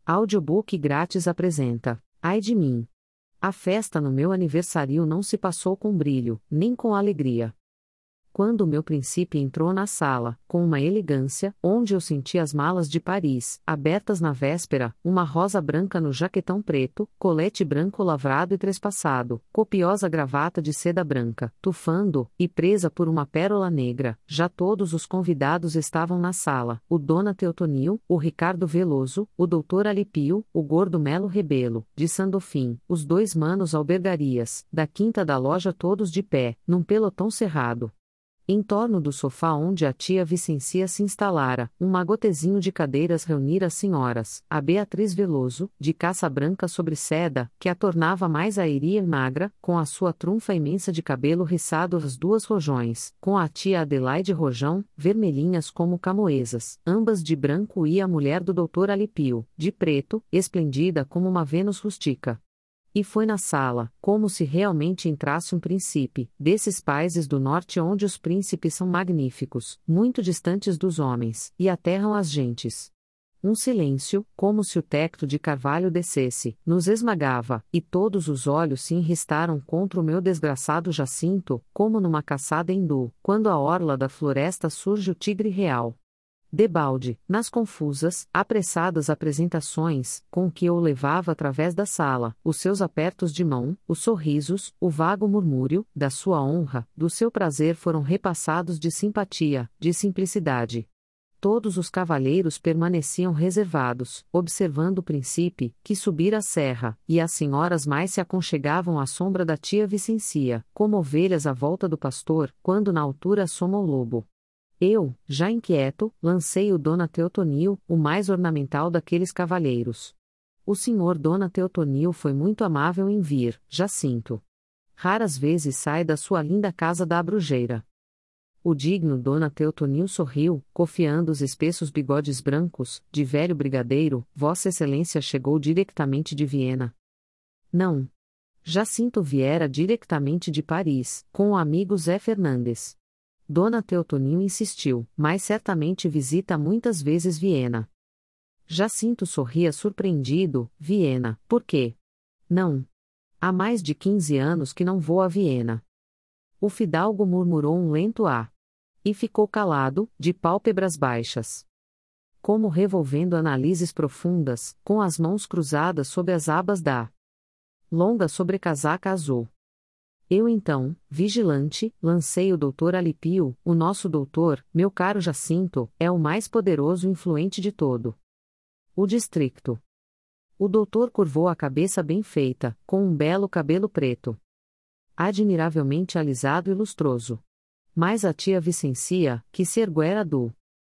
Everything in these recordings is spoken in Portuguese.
Audiobook grátis apresenta: Ai de mim! A festa no meu aniversário não se passou com brilho, nem com alegria. Quando o meu príncipe entrou na sala, com uma elegância, onde eu senti as malas de Paris, abertas na véspera, uma rosa branca no jaquetão preto, colete branco lavrado e trespassado, copiosa gravata de seda branca, tufando, e presa por uma pérola negra, já todos os convidados estavam na sala, o Dona Teotonil, o Ricardo Veloso, o Dr. Alipio, o Gordo Melo Rebelo, de Sandofim, os dois manos Albergarias, da quinta da loja todos de pé, num pelotão cerrado. Em torno do sofá onde a tia Vicencia se instalara, um magotezinho de cadeiras reunira as senhoras, a Beatriz Veloso, de caça branca sobre seda, que a tornava mais aérea e magra, com a sua trunfa imensa de cabelo riçado às duas rojões, com a tia Adelaide Rojão, vermelhinhas como camoesas, ambas de branco, e a mulher do doutor Alipio, de preto, esplendida como uma Vênus rústica. E foi na sala, como se realmente entrasse um príncipe, desses países do norte onde os príncipes são magníficos, muito distantes dos homens, e aterram as gentes. Um silêncio, como se o tecto de carvalho descesse, nos esmagava, e todos os olhos se enristaram contra o meu desgraçado Jacinto, como numa caçada hindu, quando à orla da floresta surge o tigre real. Debalde, nas confusas, apressadas apresentações, com que eu o levava através da sala, os seus apertos de mão, os sorrisos, o vago murmúrio, da sua honra, do seu prazer foram repassados de simpatia, de simplicidade. Todos os cavalheiros permaneciam reservados, observando o príncipe, que subira a serra, e as senhoras mais se aconchegavam à sombra da tia Vicencia, como ovelhas à volta do pastor, quando na altura assoma o lobo. Eu, já inquieto, lancei o Dona Teotonil, o mais ornamental daqueles cavalheiros. O senhor Dona Teotonil foi muito amável em vir, Jacinto. Raras vezes sai da sua linda casa da Abrujeira. O digno Dona Teotonil sorriu, cofiando os espessos bigodes brancos, de velho brigadeiro, Vossa Excelência chegou diretamente de Viena. Não. Jacinto viera diretamente de Paris, com o amigo Zé Fernandes. Dona Teotonil insistiu, mas certamente visita muitas vezes Viena. Jacinto sorria surpreendido. Viena, por quê? Não. Há mais de 15 anos que não vou a Viena. O fidalgo murmurou um lento "ah". E ficou calado, de pálpebras baixas. Como revolvendo análises profundas, com as mãos cruzadas sob as abas da longa sobrecasaca azul. Eu então, vigilante, lancei o doutor Alipio, o nosso doutor, meu caro Jacinto, é o mais poderoso e influente de todo o distrito. O doutor curvou a cabeça bem feita, com um belo cabelo preto, admiravelmente alisado e lustroso. Mas a tia Vicencia, que se erguera do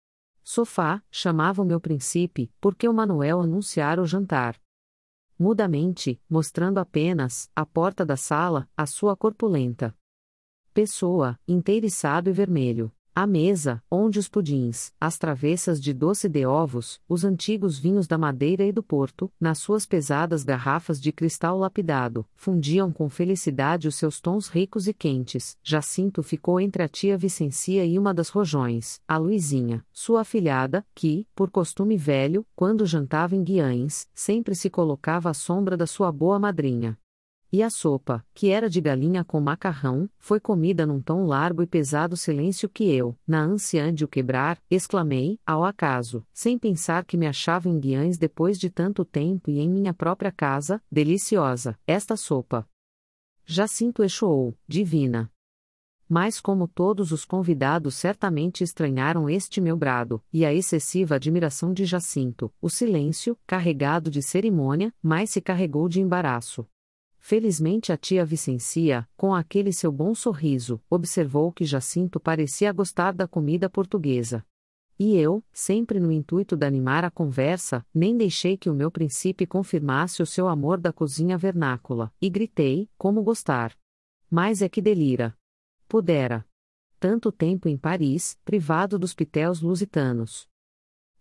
sofá, chamava o meu príncipe, porque o Manuel anunciara o jantar. Mudamente, mostrando apenas, à porta da sala, a sua corpulenta pessoa, inteiriçado e vermelho. A mesa, onde os pudins, as travessas de doce de ovos, os antigos vinhos da Madeira e do Porto, nas suas pesadas garrafas de cristal lapidado, fundiam com felicidade os seus tons ricos e quentes. Jacinto ficou entre a tia Vicencia e uma das rojões, a Luizinha, sua afilhada, que, por costume velho, quando jantava em Guiães, sempre se colocava à sombra da sua boa madrinha. E a sopa, que era de galinha com macarrão, foi comida num tão largo e pesado silêncio que eu, na ânsia de o quebrar, exclamei, ao acaso, sem pensar que me achava em Guiães depois de tanto tempo e em minha própria casa: deliciosa, esta sopa. Jacinto eixoou, divina. Mas como todos os convidados certamente estranharam este meu brado, e a excessiva admiração de Jacinto, o silêncio, carregado de cerimônia, mais se carregou de embaraço. Felizmente a tia Vicencia, com aquele seu bom sorriso, observou que Jacinto parecia gostar da comida portuguesa. E eu, sempre no intuito de animar a conversa, nem deixei que o meu príncipe confirmasse o seu amor da cozinha vernácula, e gritei, como gostar. Mas é que delira. Pudera. Tanto tempo em Paris, privado dos pitéus lusitanos.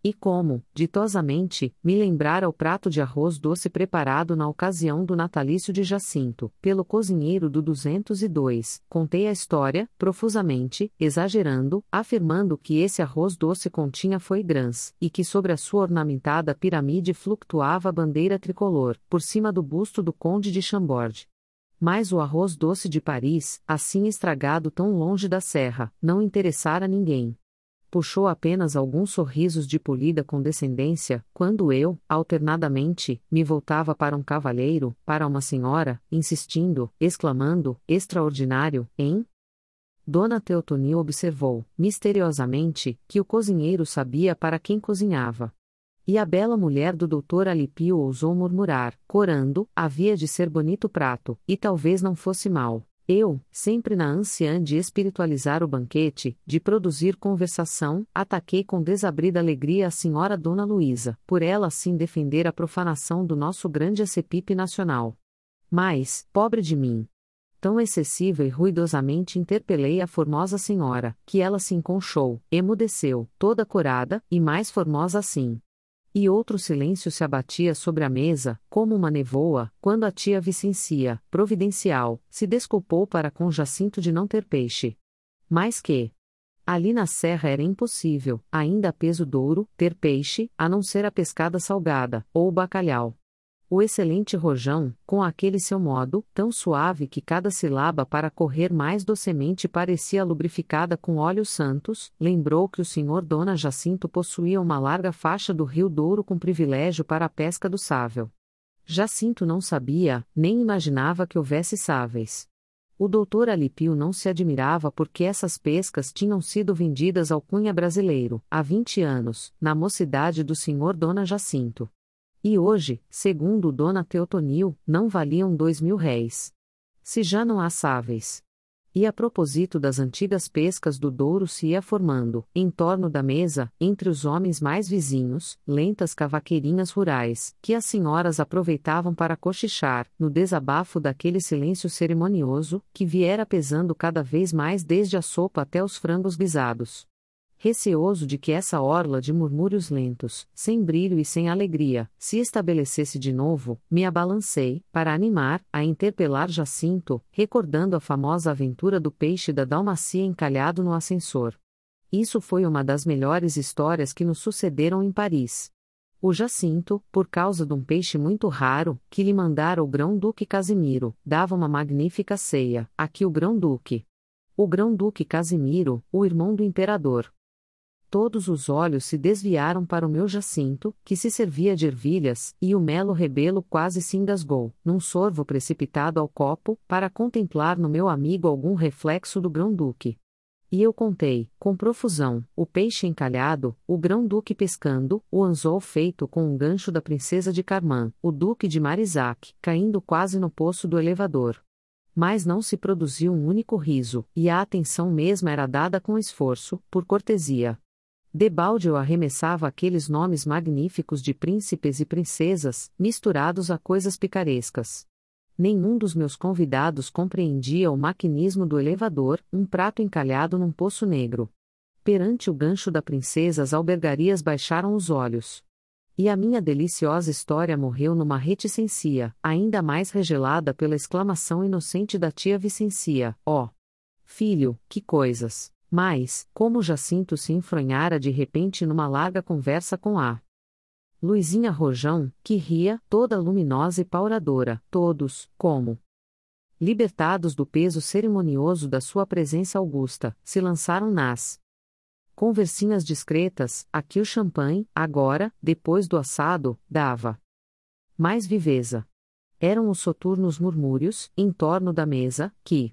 E como, ditosamente, me lembrara o prato de arroz doce preparado na ocasião do natalício de Jacinto, pelo cozinheiro do 202, contei a história, profusamente, exagerando, afirmando que esse arroz doce continha foie-grãs, e que sobre a sua ornamentada pirâmide flutuava a bandeira tricolor, por cima do busto do conde de Chambord. Mas o arroz doce de Paris, assim estragado tão longe da serra, não interessara ninguém. Puxou apenas alguns sorrisos de polida condescendência, quando eu, alternadamente, me voltava para um cavalheiro, para uma senhora, insistindo, exclamando, extraordinário, hein? Dona Teotonia observou, misteriosamente, que o cozinheiro sabia para quem cozinhava. E a bela mulher do doutor Alípio ousou murmurar, corando, havia de ser bonito prato, e talvez não fosse mal. Eu, sempre na ânsia de espiritualizar o banquete, de produzir conversação, ataquei com desabrida alegria a senhora Dona Luísa, por ela assim defender a profanação do nosso grande acepipe nacional. Mas, pobre de mim! Tão excessiva e ruidosamente interpelei a formosa senhora, que ela se enconchou, emudeceu, toda corada, e mais formosa assim. E outro silêncio se abatia sobre a mesa, como uma nevoa, quando a tia Vicencia, providencial, se desculpou para com Jacinto de não ter peixe. Mas que? Ali na serra era impossível, ainda a peso d'ouro, ter peixe, a não ser a pescada salgada, ou o bacalhau. O excelente rojão, com aquele seu modo, tão suave que cada sílaba para correr mais docemente parecia lubrificada com óleos santos, lembrou que o senhor Dona Jacinto possuía uma larga faixa do Rio Douro com privilégio para a pesca do sável. Jacinto não sabia, nem imaginava que houvesse sáveis. O doutor Alípio não se admirava porque essas pescas tinham sido vendidas ao cunha brasileiro, há 20 anos, na mocidade do senhor Dona Jacinto. E hoje, segundo Dona Teotonil, não valiam 2.000 réis. Se já não há sáveis. E a propósito das antigas pescas do Douro se ia formando, em torno da mesa, entre os homens mais vizinhos, lentas cavaqueirinhas rurais, que as senhoras aproveitavam para cochichar, no desabafo daquele silêncio cerimonioso, que viera pesando cada vez mais desde a sopa até os frangos guisados. Receoso de que essa orla de murmúrios lentos, sem brilho e sem alegria, se estabelecesse de novo, me abalancei, para animar, a interpelar Jacinto, recordando a famosa aventura do peixe da Dalmácia encalhado no ascensor. Isso foi uma das melhores histórias que nos sucederam em Paris. O Jacinto, por causa de um peixe muito raro, que lhe mandara o grão-duque Casimiro, dava uma magnífica ceia, aqui o grão-duque. O grão-duque Casimiro, o irmão do imperador. Todos os olhos se desviaram para o meu Jacinto, que se servia de ervilhas, e o melo rebelo quase se engasgou, num sorvo precipitado ao copo, para contemplar no meu amigo algum reflexo do grão-duque. E eu contei, com profusão, o peixe encalhado, o grão-duque pescando, o anzol feito com um gancho da princesa de Carmã, o duque de Marisac, caindo quase no poço do elevador. Mas não se produziu um único riso, e a atenção mesma era dada com esforço, por cortesia. Debalde eu arremessava aqueles nomes magníficos de príncipes e princesas, misturados a coisas picarescas. Nenhum dos meus convidados compreendia o maquinismo do elevador, um prato encalhado num poço negro. Perante o gancho da princesa as albergarias baixaram os olhos. E a minha deliciosa história morreu numa reticência, ainda mais regelada pela exclamação inocente da tia Vicencia: ó! Filho, que coisas! Mas, como Jacinto se enfronhara de repente numa larga conversa com a Luizinha Rojão, que ria, toda luminosa e pauradora, todos, como libertados do peso cerimonioso da sua presença augusta, se lançaram nas conversinhas discretas, a que o champanhe, agora, depois do assado, dava mais viveza. Eram os soturnos murmúrios, em torno da mesa, que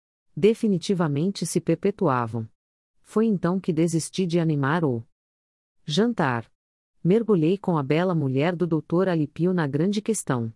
definitivamente se perpetuavam. Foi então que desisti de animar o jantar. Mergulhei com a bela mulher do doutor Alípio na grande questão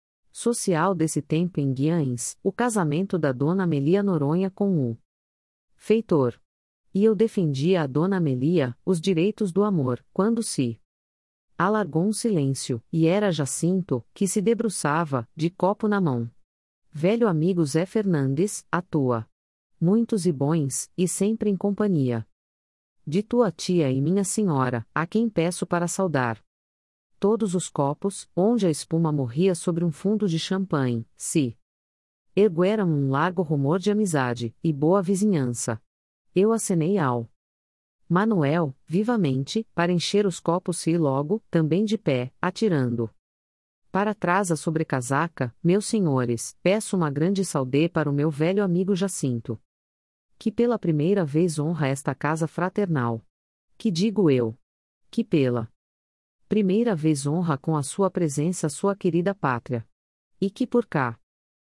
social desse tempo em Guiães, o casamento da dona Amelia Noronha com o feitor. E eu defendia a dona Amelia, os direitos do amor, quando se alargou um silêncio, e era Jacinto, que se debruçava, de copo na mão. Velho amigo Zé Fernandes, à toa. Muitos e bons, e sempre em companhia. de tua tia e minha senhora, a quem peço para saudar. Todos os copos, onde a espuma morria sobre um fundo de champanhe, se ergueram um largo rumor de amizade e boa vizinhança. Eu acenei ao Manuel, vivamente, para encher os copos e logo, também de pé, atirando para trás a sobrecasaca, meus senhores, peço uma grande saudê para o meu velho amigo Jacinto, que pela primeira vez honra esta casa fraternal. Que digo eu? Que pela primeira vez honra com a sua presença sua querida pátria. E que por cá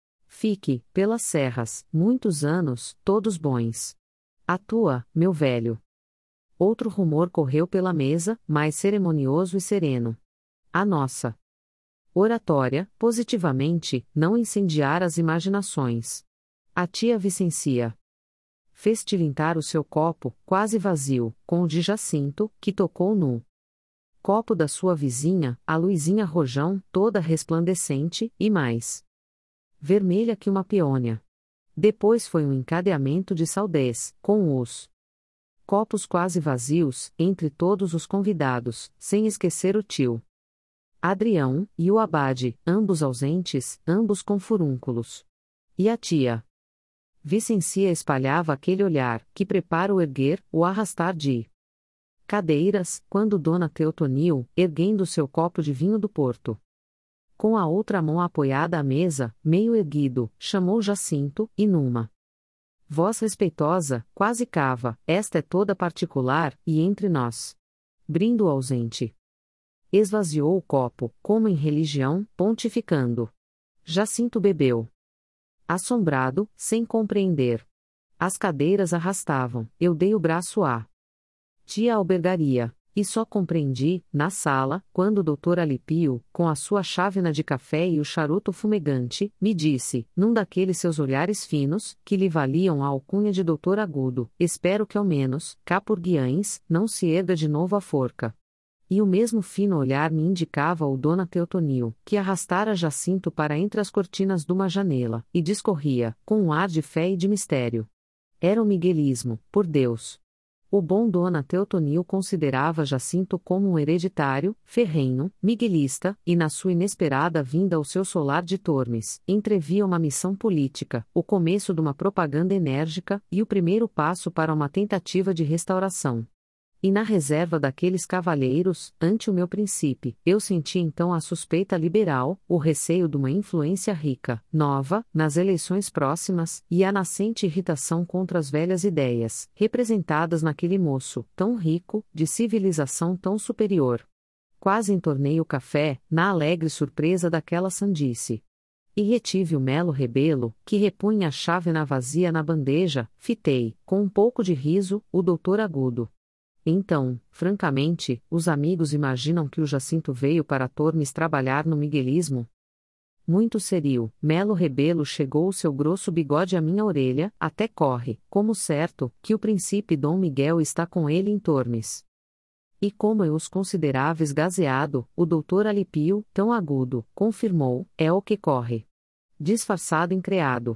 fique, pelas serras, muitos anos, todos bons. A tua, meu velho. Outro rumor correu pela mesa, mais cerimonioso e sereno. A nossa oratória, positivamente, não incendiar as imaginações. A tia Vicencia fez tilintar o seu copo, quase vazio, com o de Jacinto, que tocou no copo da sua vizinha, a Luizinha Rojão, toda resplandecente, e mais vermelha que uma peônia. Depois foi um encadeamento de saudez, com os copos quase vazios, entre todos os convidados, sem esquecer o tio Adrião, e o abade, ambos ausentes, ambos com furúnculos. E a tia Vicencia espalhava aquele olhar, que prepara o erguer, o arrastar de cadeiras, quando Dona Teotonil, erguendo seu copo de vinho do Porto, com a outra mão apoiada à mesa, meio erguido, chamou Jacinto, e numa voz respeitosa, quase cava, esta é toda particular, e entre nós. Brindo o ausente. Esvaziou o copo, como em religião, pontificando. Jacinto bebeu. Assombrado, sem compreender. As cadeiras arrastavam, eu dei o braço à tia albergaria, e só compreendi, na sala, quando o doutor Alípio, com a sua chávena de café e o charuto fumegante, me disse, num daqueles seus olhares finos, que lhe valiam a alcunha de doutor agudo, espero que ao menos, cá por Guiães, não se erga de novo a forca. E o mesmo fino olhar me indicava o Dona Teotonil, que arrastara Jacinto para entre as cortinas de uma janela, e discorria, com um ar de fé e de mistério. Era o miguelismo, por Deus. O bom Dona Teotonil considerava Jacinto como um hereditário, ferrenho, miguelista, e na sua inesperada vinda ao seu solar de Tormes, entrevia uma missão política, o começo de uma propaganda enérgica, e o primeiro passo para uma tentativa de restauração. E na reserva daqueles cavalheiros, ante o meu princípio, eu senti então a suspeita liberal, o receio de uma influência rica, nova, nas eleições próximas, e a nascente irritação contra as velhas ideias, representadas naquele moço, tão rico, de civilização tão superior. Quase entornei o café, na alegre surpresa daquela sandice. E retive o Melo Rebelo, que repunha a chávena vazia na bandeja, fitei, com um pouco de riso, o doutor Agudo. Então, francamente, os amigos imaginam que o Jacinto veio para Tormes trabalhar no miguelismo? Muito serio, Melo Rebelo chegou o seu grosso bigode à minha orelha, até corre, como certo, que o príncipe Dom Miguel está com ele em Tormes. E como eu os considerava esgazeado, o doutor Alípio, tão agudo, confirmou, é o que corre. Disfarçado encreado.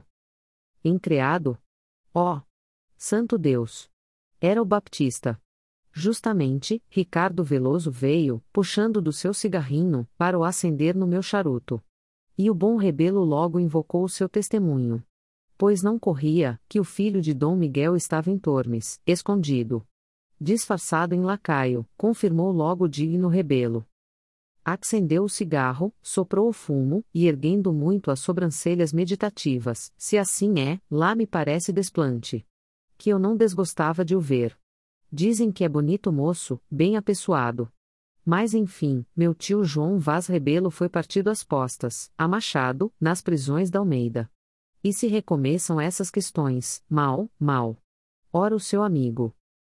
Encreado? Ó! Santo Deus! Era o Baptista. Justamente, Ricardo Veloso veio, puxando do seu cigarrinho, para o acender no meu charuto. E o bom Rebelo logo invocou o seu testemunho. Pois não corria, que o filho de Dom Miguel estava em Tormes, escondido. Disfarçado em lacaio, confirmou logo o digno Rebelo. Acendeu o cigarro, soprou o fumo, e erguendo muito as sobrancelhas meditativas, se assim é, lá me parece desplante. Que eu não desgostava de o ver. Dizem que é bonito moço, bem apessoado. Mas enfim, meu tio João Vaz Rebelo foi partido às postas, a machado, nas prisões da Almeida. E se recomeçam essas questões, mal, mal. Ora o seu amigo.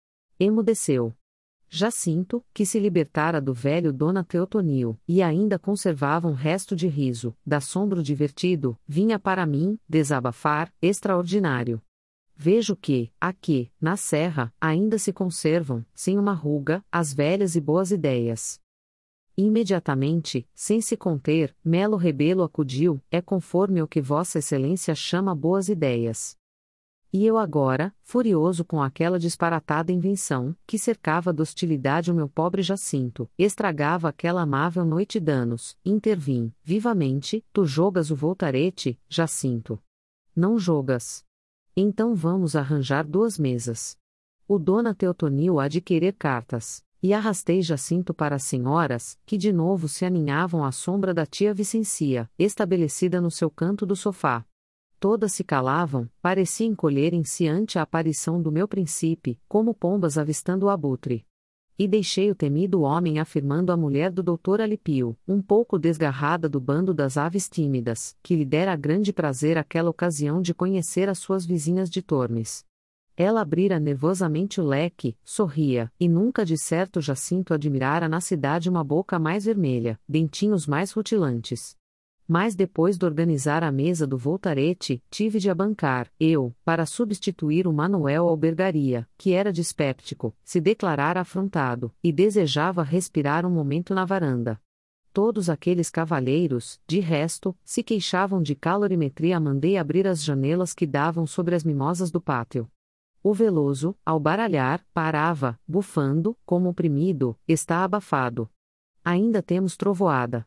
Emudeceu. Jacinto, que se libertara do velho Dona Teotonil, e ainda conservava um resto de riso, d'assombro divertido, vinha para mim, desabafar, extraordinário. Vejo que, aqui, na Serra, ainda se conservam, sem uma ruga, as velhas e boas ideias. Imediatamente, sem se conter, Melo Rebelo acudiu, é conforme o que Vossa Excelência chama boas ideias. E eu agora, furioso com aquela disparatada invenção, que cercava de hostilidade o meu pobre Jacinto, estragava aquela amável noite danos, intervim, vivamente: tu jogas o voltarete, Jacinto? Não jogas. Então vamos arranjar 2 mesas. O dona Teotonil há de querer cartas. E arrastei Jacinto para as senhoras, que de novo se aninhavam à sombra da tia Vicencia, estabelecida no seu canto do sofá. Todas se calavam, parecia encolherem-se ante a aparição do meu príncipe, como pombas avistando o abutre. E deixei o temido homem afirmando a mulher do doutor Alípio, um pouco desgarrada do bando das aves tímidas, que lhe dera grande prazer aquela ocasião de conhecer as suas vizinhas de Tormes. Ela abrira nervosamente o leque, sorria, e nunca de certo Jacinto admirara na cidade uma boca mais vermelha, dentinhos mais rutilantes. Mas depois de organizar a mesa do voltarete, tive de abancar, eu, para substituir o Manuel Albergaria, que era dispéptico, se declarara afrontado, e desejava respirar um momento na varanda. Todos aqueles cavalheiros, de resto, se queixavam de calorimetria. Mandei abrir as janelas que davam sobre as mimosas do pátio. O Veloso, ao baralhar, parava, bufando, como oprimido: está abafado. Ainda temos trovoada.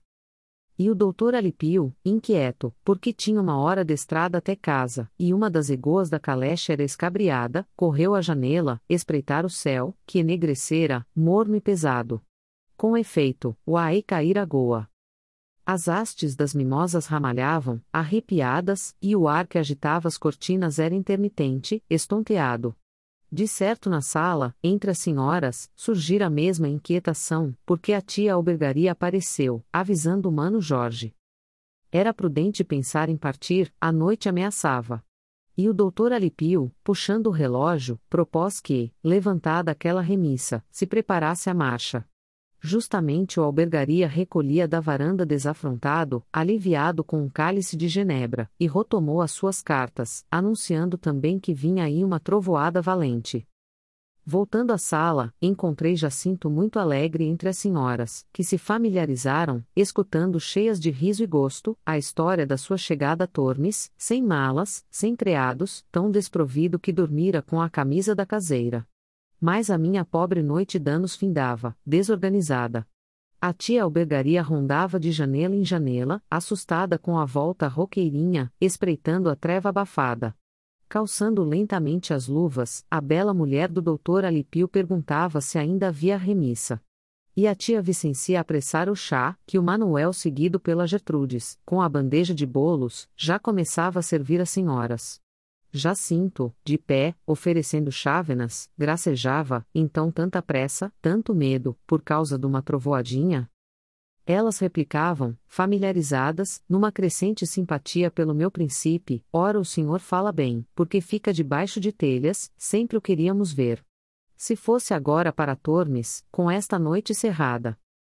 E o doutor Alípio, inquieto, porque tinha uma hora de estrada até casa, e uma das egoas da caleche era escabriada, correu à janela, espreitar o céu, que enegrecera, morno e pesado. Com efeito, o ai caíra a goa. As hastes das mimosas ramalhavam, arrepiadas, e o ar que agitava as cortinas era intermitente, estonteado. De certo na sala, entre as senhoras, surgira a mesma inquietação, porque a tia Albergaria apareceu, avisando o mano Jorge. Era prudente pensar em partir, a noite ameaçava. E o doutor Alípio, puxando o relógio, propôs que, levantada aquela remissa, se preparasse a marcha. Justamente o Albergaria recolhia da varanda desafrontado, aliviado com um cálice de genebra, e retomou as suas cartas, anunciando também que vinha aí uma trovoada valente. Voltando à sala, encontrei Jacinto muito alegre entre as senhoras, que se familiarizaram, escutando cheias de riso e gosto, a história da sua chegada a Tormes, sem malas, sem criados, tão desprovido que dormira com a camisa da caseira. Mas a minha pobre noite danos findava, desorganizada. A tia Albergaria rondava de janela em janela, assustada com a volta roqueirinha, espreitando a treva abafada. Calçando lentamente as luvas, a bela mulher do doutor Alípio perguntava se ainda havia remissa. E a tia Vicencia apressara o chá, que o Manuel, seguido pela Gertrudes, com a bandeja de bolos, já começava a servir às senhoras. Jacinto, de pé, oferecendo chávenas, gracejava: então tanta pressa, tanto medo, por causa de uma trovoadinha? Elas replicavam, familiarizadas, numa crescente simpatia pelo meu príncipe: ora o senhor fala bem, porque fica debaixo de telhas, sempre o queríamos ver. Se fosse agora para Tormes, com esta noite cerrada.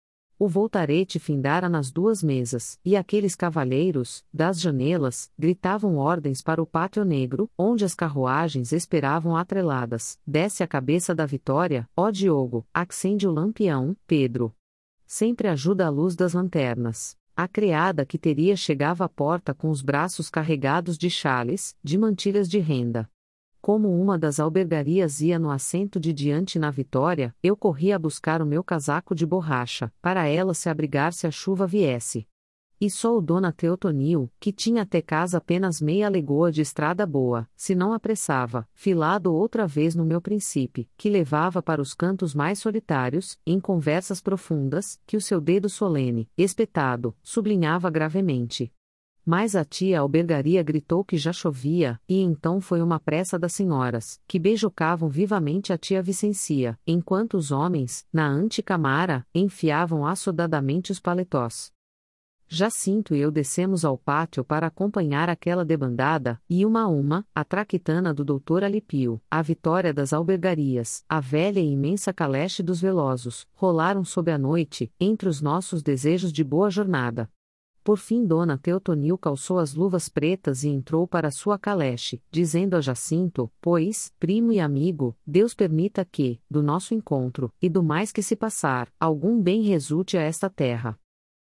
O voltarete findara nas 2 mesas, e aqueles cavalheiros, das janelas, gritavam ordens para o pátio negro, onde as carruagens esperavam atreladas: desce a cabeça da vitória, ó Diogo, acende o lampião, Pedro. Sempre ajuda a luz das lanternas. A criada que teria chegava à porta com os braços carregados de chales, de mantilhas de renda. Como uma das albergarias ia no assento de diante na Vitória, eu corri a buscar o meu casaco de borracha, para ela se abrigar se a chuva viesse. E só o dona Teotonil, que tinha até casa apenas meia legoa de estrada boa, se não apressava, filado outra vez no meu príncipe, que levava para os cantos mais solitários, em conversas profundas, que o seu dedo solene, espetado, sublinhava gravemente. Mas a tia Albergaria gritou que já chovia, e então foi uma pressa das senhoras, que beijocavam vivamente a tia Vicencia, enquanto os homens, na antecamara, enfiavam assodadamente os paletós. Jacinto e eu descemos ao pátio para acompanhar aquela debandada, e uma a uma, a traquitana do doutor Alípio, a Vitória das Albergarias, a velha e imensa caleche dos Velosos, rolaram sob a noite, entre os nossos desejos de boa jornada. Por fim dona Teotonil calçou as luvas pretas e entrou para sua caleche, dizendo a Jacinto: pois, primo e amigo, Deus permita que, do nosso encontro, e do mais que se passar, algum bem resulte a esta terra.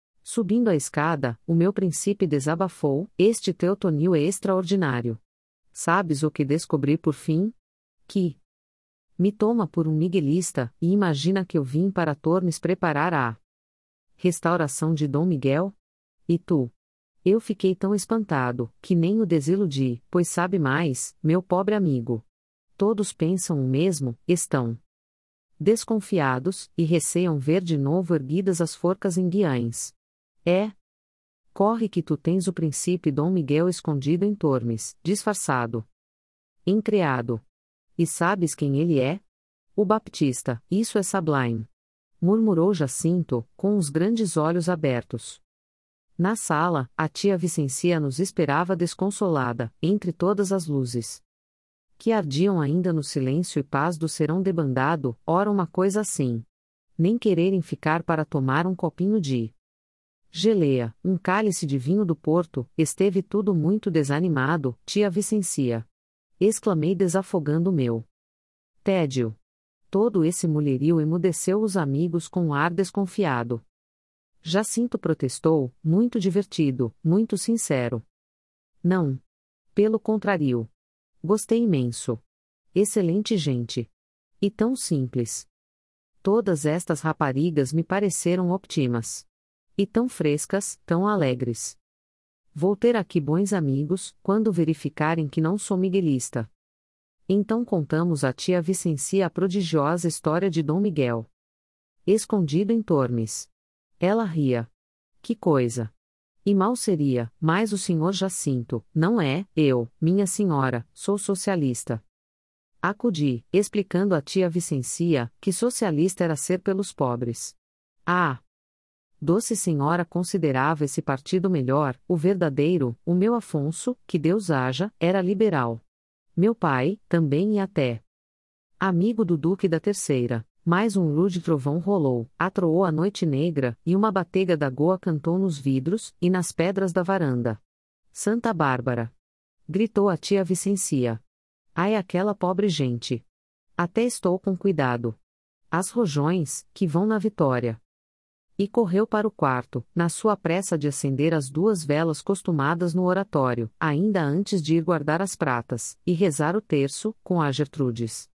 Subindo a escada, o meu príncipe desabafou: este Teotonil é extraordinário. Sabes o que descobri por fim? Que me toma por um miguelista, e imagina que eu vim para Tormes preparar a restauração de Dom Miguel? E tu? Eu fiquei tão espantado, que nem o desiludi, pois sabe mais, meu pobre amigo. Todos pensam o mesmo, estão desconfiados, e receiam ver de novo erguidas as forcas em Guiães. Corre que tu tens o príncipe Dom Miguel escondido em Tormes, disfarçado, encreado. E sabes quem ele é? O Baptista, isso é sublime. Murmurou Jacinto, com os grandes olhos abertos. Na sala, a tia Vicencia nos esperava desconsolada, entre todas as luzes que ardiam ainda no silêncio e paz do serão debandado, ora uma coisa assim. Nem quererem ficar para tomar um copinho de geleia, um cálice de vinho do Porto, esteve tudo muito desanimado, tia Vicencia. Exclamei desafogando o meu tédio. Todo esse mulherio emudeceu os amigos com um ar desconfiado. Jacinto protestou, muito divertido, muito sincero. Não. Pelo contrário. Gostei imenso. Excelente gente. E tão simples. Todas estas raparigas me pareceram ótimas. E tão frescas, tão alegres. Vou ter aqui bons amigos, quando verificarem que não sou miguelista. Então contamos à tia Vicencia a prodigiosa história de Dom Miguel. Escondido em Tormes. Ela ria. Que coisa! E mal seria, mas o senhor Jacinto, não é, eu, minha senhora, sou socialista. Acudi, explicando à tia Vicencia, que socialista era ser pelos pobres. Ah! Doce senhora considerava esse partido melhor, o verdadeiro, o meu Afonso, que Deus haja, era liberal. Meu pai, também e até amigo do Duque da Terceira. Mais um rude trovão rolou, atroou a noite negra, e uma batega da goa cantou nos vidros, e nas pedras da varanda. Santa Bárbara! Gritou a tia Vicencia. Ai aquela pobre gente! Até estou com cuidado. As rojões, que vão na vitória. E correu para o quarto, na sua pressa de acender as 2 velas costumadas no oratório, ainda antes de ir guardar as pratas, e rezar o terço, com a Gertrudes.